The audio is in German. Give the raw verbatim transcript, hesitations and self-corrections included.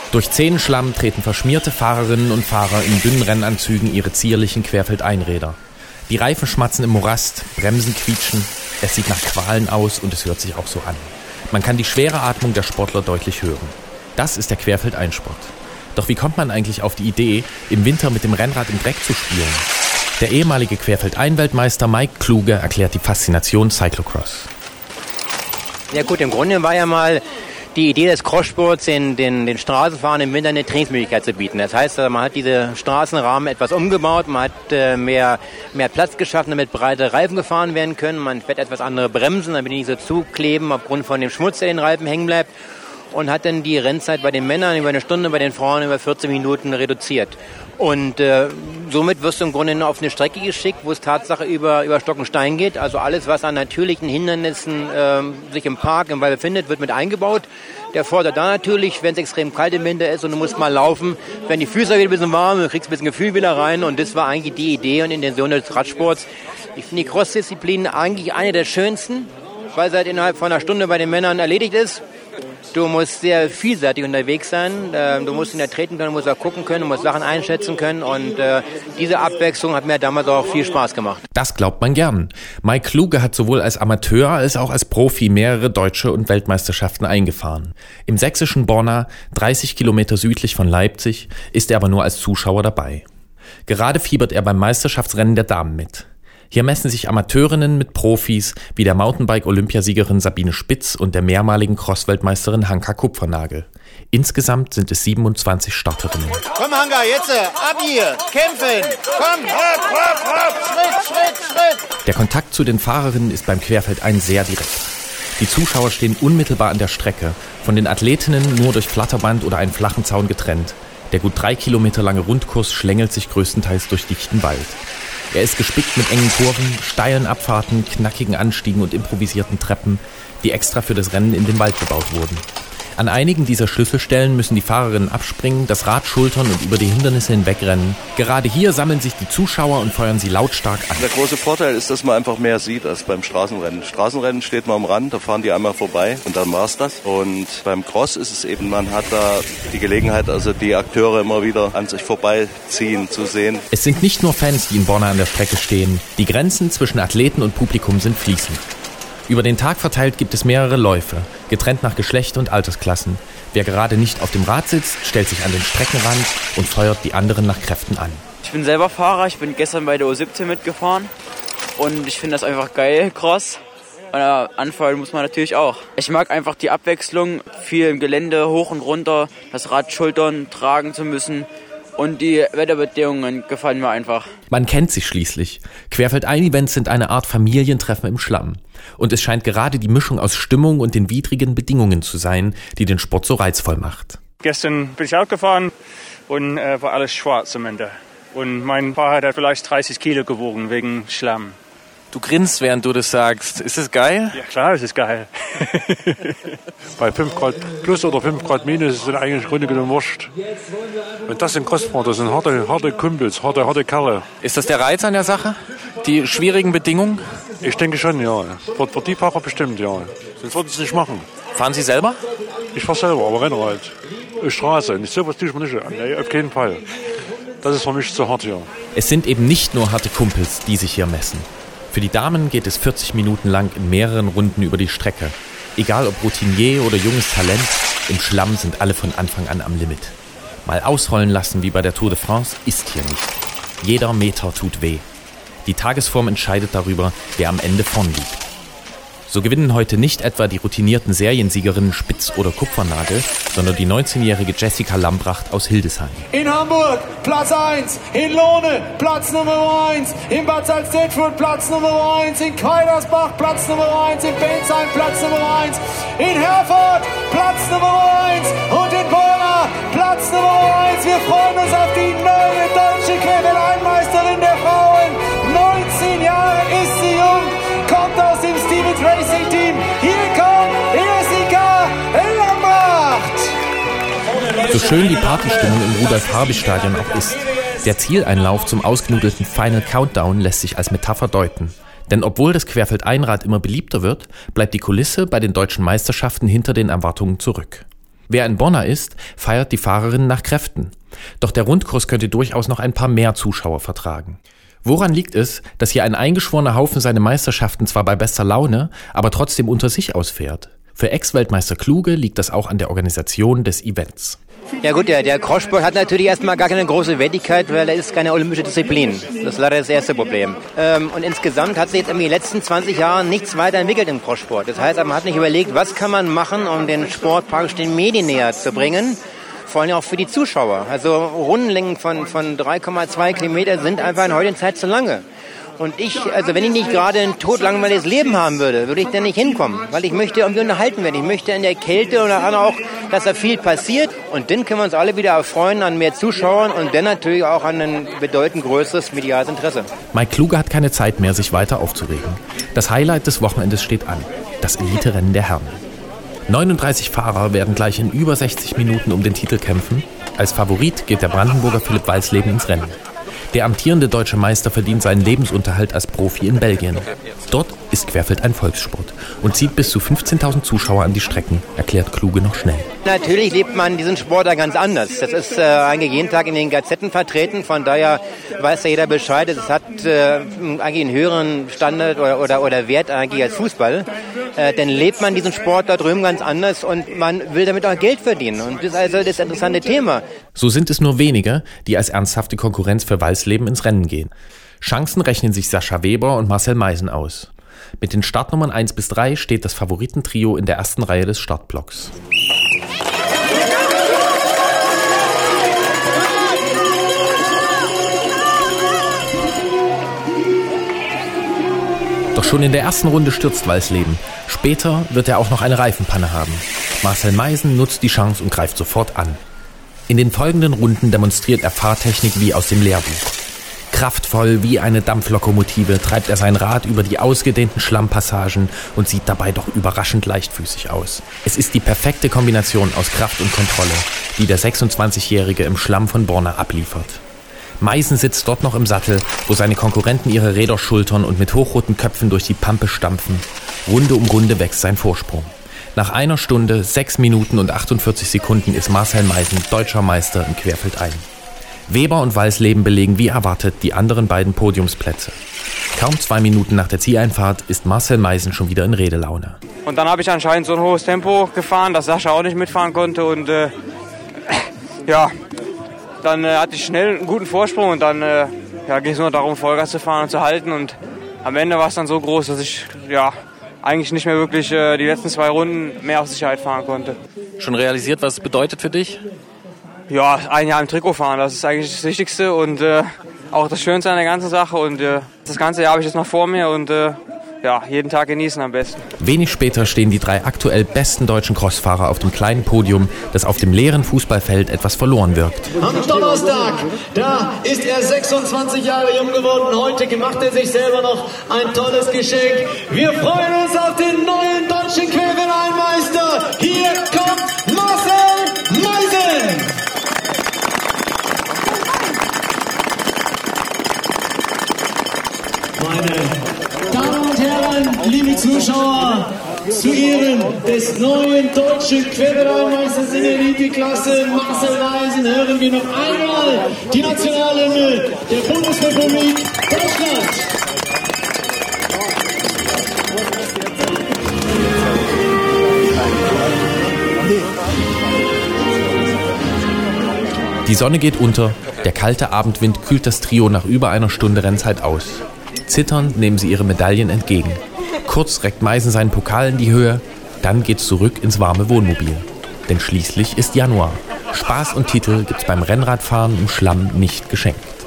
Durch zähen Schlamm treten verschmierte Fahrerinnen und Fahrer in dünnen Rennanzügen ihre zierlichen Querfeldeinräder. Die Reifen schmatzen im Morast, Bremsen quietschen, es sieht nach Qualen aus und es hört sich auch so an. Man kann die schwere Atmung der Sportler deutlich hören. Das ist der Querfeldeinsport. Doch wie kommt man eigentlich auf die Idee, im Winter mit dem Rennrad im Dreck zu spielen? Der ehemalige Querfeldein-Weltmeister Mike Kluge erklärt die Faszination Cyclocross. Ja gut, im Grunde war ja mal die Idee des Crosssports, den, den, den Straßenfahrern im Winter eine Trainingsmöglichkeit zu bieten. Das heißt, man hat diese Straßenrahmen etwas umgebaut, man hat äh, mehr, mehr Platz geschaffen, damit breite Reifen gefahren werden können. Man fährt etwas andere Bremsen, damit die nicht so zukleben aufgrund von dem Schmutz, der in den Reifen hängen bleibt. Und hat dann die Rennzeit bei den Männern über eine Stunde, bei den Frauen über vierzehn Minuten reduziert. Und äh, somit wirst du im Grunde nur auf eine Strecke geschickt, wo es Tatsache über, über Stock und Stein geht. Also alles, was an natürlichen Hindernissen äh, sich im Park, im Wald befindet, wird mit eingebaut. Der Vorteil da natürlich, wenn es extrem kalt im Winter ist und du musst mal laufen, werden die Füße wieder ein bisschen warm, du kriegst ein bisschen Gefühl wieder rein. Und das war eigentlich die Idee und Intention des Radsports. Ich finde die Cross-Disziplin eigentlich eine der schönsten, weil sie halt innerhalb von einer Stunde bei den Männern erledigt ist. Du musst sehr vielseitig unterwegs sein. Du musst in der treten können, du musst auch gucken können, du musst Sachen einschätzen können. Und äh, diese Abwechslung hat mir damals auch viel Spaß gemacht. Das glaubt man gern. Mike Kluge hat sowohl als Amateur als auch als Profi mehrere deutsche und Weltmeisterschaften eingefahren. Im sächsischen Borna, dreißig Kilometer südlich von Leipzig, ist er aber nur als Zuschauer dabei. Gerade fiebert er beim Meisterschaftsrennen der Damen mit. Hier messen sich Amateurinnen mit Profis wie der Mountainbike-Olympiasiegerin Sabine Spitz und der mehrmaligen Cross-Weltmeisterin Hanka Kupfernagel. Insgesamt sind es siebenundzwanzig Starterinnen. Komm Hanka, jetzt ab hier, kämpfen, komm, hopp, hopp, hopp, Schritt, Schritt, Schritt. Der Kontakt zu den Fahrerinnen ist beim Querfeldein sehr direkt. Die Zuschauer stehen unmittelbar an der Strecke, von den Athletinnen nur durch Flatterband oder einen flachen Zaun getrennt. Der gut drei Kilometer lange Rundkurs schlängelt sich größtenteils durch dichten Wald. Er ist gespickt mit engen Kurven, steilen Abfahrten, knackigen Anstiegen und improvisierten Treppen, die extra für das Rennen in den Wald gebaut wurden. An einigen dieser Schlüsselstellen müssen die Fahrerinnen abspringen, das Rad schultern und über die Hindernisse hinwegrennen. Gerade hier sammeln sich die Zuschauer und feuern sie lautstark an. Der große Vorteil ist, dass man einfach mehr sieht als beim Straßenrennen. Straßenrennen steht man am Rand, da fahren die einmal vorbei und dann war's das. Und beim Cross ist es eben, man hat da die Gelegenheit, also die Akteure immer wieder an sich vorbeiziehen zu sehen. Es sind nicht nur Fans, die in Borna an der Strecke stehen. Die Grenzen zwischen Athleten und Publikum sind fließend. Über den Tag verteilt gibt es mehrere Läufe, getrennt nach Geschlecht und Altersklassen. Wer gerade nicht auf dem Rad sitzt, stellt sich an den Streckenrand und feuert die anderen nach Kräften an. Ich bin selber Fahrer, ich bin gestern bei der U siebzehn mitgefahren und ich finde das einfach geil, Cross. Und anfeuern muss man natürlich auch. Ich mag einfach die Abwechslung, viel im Gelände, hoch und runter, das Rad schultern, tragen zu müssen. Und die Wetterbedingungen gefallen mir einfach. Man kennt sich schließlich. Querfeldein-Events sind eine Art Familientreffen im Schlamm. Und es scheint gerade die Mischung aus Stimmung und den widrigen Bedingungen zu sein, die den Sport so reizvoll macht. Gestern bin ich auch gefahren und äh, war alles schwarz am Ende. Und mein Fahrrad hat vielleicht dreißig Kilo gewogen wegen Schlamm. Du grinst, während du das sagst. Ist das geil? Ja klar, es ist geil. Bei fünf Grad plus oder fünf Grad minus ist es eigentlich im Grunde genommen wurscht. Und das sind Crossfahrer, das sind harte, harte Kumpels, harte, harte Kerle. Ist das der Reiz an der Sache? Die schwierigen Bedingungen? Ich denke schon, ja. Für, für die Fahrer bestimmt, ja. Sonst würden sie es nicht machen. Fahren Sie selber? Ich fahre selber, aber Rennrad. Straße, nicht sowas tue ich mir nicht an. Nee, auf keinen Fall. Das ist für mich zu hart, ja. Es sind eben nicht nur harte Kumpels, die sich hier messen. Für die Damen geht es vierzig Minuten lang in mehreren Runden über die Strecke. Egal ob Routinier oder junges Talent, im Schlamm sind alle von Anfang an am Limit. Mal ausrollen lassen wie bei der Tour de France ist hier nicht. Jeder Meter tut weh. Die Tagesform entscheidet darüber, wer am Ende vorn liegt. So gewinnen heute nicht etwa die routinierten Seriensiegerinnen Spitz oder Kupfernagel, sondern die neunzehnjährige Jessica Lambracht aus Hildesheim. In Hamburg Platz eins, in Lohne Platz Nummer eins, in Bad Salzdetfurt Platz Nummer eins, in Kaidersbach Platz Nummer eins, in Bensheim Platz Nummer eins, in Herford Platz Nummer eins und in Borna Platz Nummer eins. Wir freuen uns auf die neue deutsche Querfeldein-Meisterin der Frauen. neunzehn Jahre ist sie jung, kommt aus dem Stevens Racing Team. Hier kommt Jessica Lambracht. So schön die Partystimmung im Rudolf-Harbig-Stadion auch ist, der Zieleinlauf zum ausgenudelten Final Countdown lässt sich als Metapher deuten. Denn obwohl das Querfeldeinrad immer beliebter wird, bleibt die Kulisse bei den deutschen Meisterschaften hinter den Erwartungen zurück. Wer ein Bonner ist, feiert die Fahrerinnen nach Kräften. Doch der Rundkurs könnte durchaus noch ein paar mehr Zuschauer vertragen. Woran liegt es, dass hier ein eingeschworener Haufen seine Meisterschaften zwar bei bester Laune, aber trotzdem unter sich ausfährt? Für Ex-Weltmeister Kluge liegt das auch an der Organisation des Events. Ja gut, der, der Crosssport hat natürlich erstmal gar keine große Wertigkeit, weil er ist keine olympische Disziplin. Das ist leider das erste Problem. Ähm, und insgesamt hat sich jetzt in den letzten zwanzig Jahren nichts weiterentwickelt im Crosssport. Das heißt, man hat nicht überlegt, was kann man machen, um den Sport praktisch den Medien näher zu bringen. Vor allem auch für die Zuschauer. Also Rundenlängen von, von drei Komma zwei Kilometer sind einfach in heutiger Zeit zu lange. Und ich, also wenn ich nicht gerade ein totlangweiliges Leben haben würde, würde ich da nicht hinkommen. Weil ich möchte irgendwie unterhalten werden. Ich möchte in der Kälte oder auch, dass da viel passiert. Und dann können wir uns alle wieder erfreuen an mehr Zuschauern und dann natürlich auch an ein bedeutend größeres mediales Interesse. Mike Kluge hat keine Zeit mehr, sich weiter aufzuregen. Das Highlight des Wochenendes steht an. Das Elite-Rennen der Herren. neununddreißig Fahrer werden gleich in über sechzig Minuten um den Titel kämpfen. Als Favorit geht der Brandenburger Philipp Walsleben ins Rennen. Der amtierende deutsche Meister verdient seinen Lebensunterhalt als Profi in Belgien. Dort ist Querfeld ein Volkssport und zieht bis zu fünfzehntausend Zuschauer an die Strecken, erklärt Kluge noch schnell. Natürlich lebt man diesen Sport da ganz anders. Das ist äh, eigentlich jeden Tag in den Gazetten vertreten, von daher weiß ja jeder Bescheid. Es hat äh, eigentlich einen höheren Standard oder, oder, oder Wert eigentlich als Fußball. Äh, dann lebt man diesen Sport da drüben ganz anders und man will damit auch Geld verdienen. Und das ist also das interessante Thema. So sind es nur wenige, die als ernsthafte Konkurrenz für Walsleben ins Rennen gehen. Chancen rechnen sich Sascha Weber und Marcel Meisen aus. Mit den Startnummern eins bis drei steht das Favoritentrio in der ersten Reihe des Startblocks. Doch schon in der ersten Runde stürzt Walsleben. Später wird er auch noch eine Reifenpanne haben. Marcel Meisen nutzt die Chance und greift sofort an. In den folgenden Runden demonstriert er Fahrtechnik wie aus dem Lehrbuch. Kraftvoll wie eine Dampflokomotive treibt er sein Rad über die ausgedehnten Schlammpassagen und sieht dabei doch überraschend leichtfüßig aus. Es ist die perfekte Kombination aus Kraft und Kontrolle, die der sechsundzwanzigjährige im Schlamm von Borna abliefert. Meisen sitzt dort noch im Sattel, wo seine Konkurrenten ihre Räder schultern und mit hochroten Köpfen durch die Pampe stampfen. Runde um Runde wächst sein Vorsprung. Nach einer Stunde, sechs Minuten und achtundvierzig Sekunden ist Marcel Meisen deutscher Meister im Querfeldein. Weber und Walsleben belegen wie erwartet die anderen beiden Podiumsplätze. Kaum zwei Minuten nach der Zieleinfahrt ist Marcel Meisen schon wieder in Redelaune. Und dann habe ich anscheinend so ein hohes Tempo gefahren, dass Sascha auch nicht mitfahren konnte. Und äh, ja, dann äh, hatte ich schnell einen guten Vorsprung und dann äh, ja, ging es nur darum, Vollgas zu fahren und zu halten. Und am Ende war es dann so groß, dass ich ja eigentlich nicht mehr wirklich äh, die letzten zwei Runden mehr auf Sicherheit fahren konnte. Schon realisiert, was es bedeutet für dich? Ja, ein Jahr im Trikot fahren, das ist eigentlich das Wichtigste und äh, auch das Schönste an der ganzen Sache. Und äh, das ganze Jahr habe ich jetzt noch vor mir und äh, ja, jeden Tag genießen am besten. Wenig später stehen die drei aktuell besten deutschen Crossfahrer auf dem kleinen Podium, das auf dem leeren Fußballfeld etwas verloren wirkt. Am Donnerstag, da ist er sechsundzwanzig Jahre jung geworden. Heute macht er sich selber noch ein tolles Geschenk. Wir freuen uns auf den neuen deutschen Querfeldein-Meister. Hier kommt Marcel Meisen. Meine Damen und Herren, liebe Zuschauer, zu Ehren des neuen deutschen Querfeldein-Meisters in der Elite-Klasse Marcel Meisen hören wir noch einmal die Nationalhymne der Bundesrepublik Deutschland. Die Sonne geht unter, der kalte Abendwind kühlt das Trio nach über einer Stunde Rennzeit aus. Zitternd nehmen sie ihre Medaillen entgegen. Kurz reckt Meisen seinen Pokal in die Höhe, dann geht's zurück ins warme Wohnmobil. Denn schließlich ist Januar. Spaß und Titel gibt's beim Rennradfahren im Schlamm nicht geschenkt.